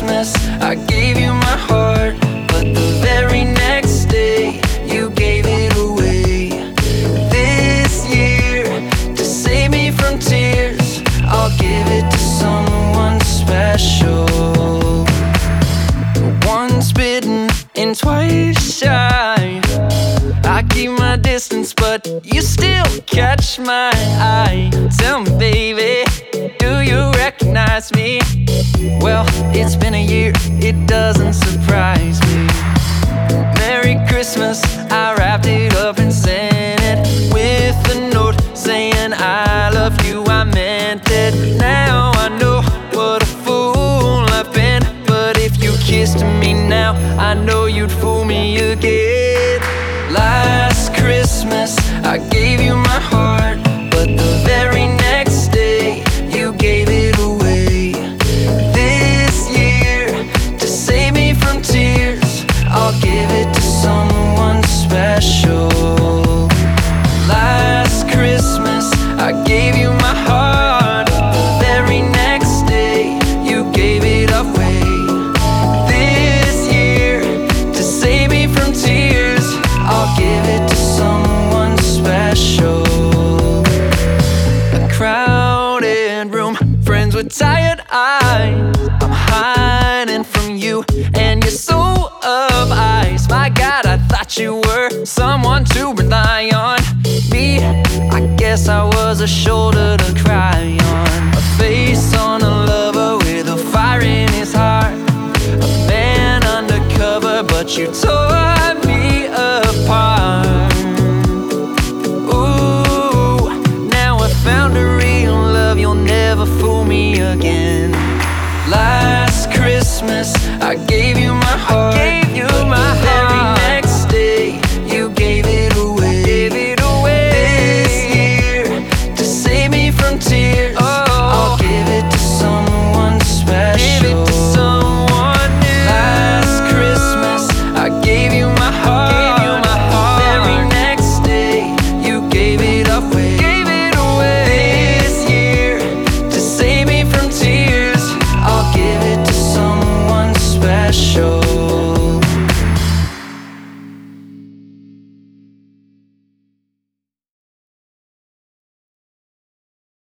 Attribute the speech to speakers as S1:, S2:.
S1: Christmas, I gave you my heart, but the very next day, you gave it away. This year, to save me from tears, I'll give it to someone special. Once bitten and twice shy, I keep my distance, but you still catch my eye. Tell me, baby, do you recognize me? Well, it's been a year, it doesn't surprise me. Merry Christmas, I wrapped it up and sent it with a note saying I love you, I meant it. Now I know what a fool I've been, but if you kissed me now, I know you'd fool me again. Last Christmas, I gave you my heart, but the very next day, you gave it away. This year, to save me from tears, I'll give it to someone special. Last Christmas, I gave you my heart, the very next day, you gave it away. This year, to save me from tears, I'll give it to someone special. A crowded room, friends with tired eyes. I'm hiding from you and your soul of ice. My God, I thought you were someone to rely on. Me, I guess I was a shoulder to cry on. A face on a lover with a fire in his heart. A man undercover, but you tore me apart. Ooh, now I found a real love, you'll never fool me again. Last Christmas, I gave you my heart, the very next day, you gave it away. This year, to save me from tears,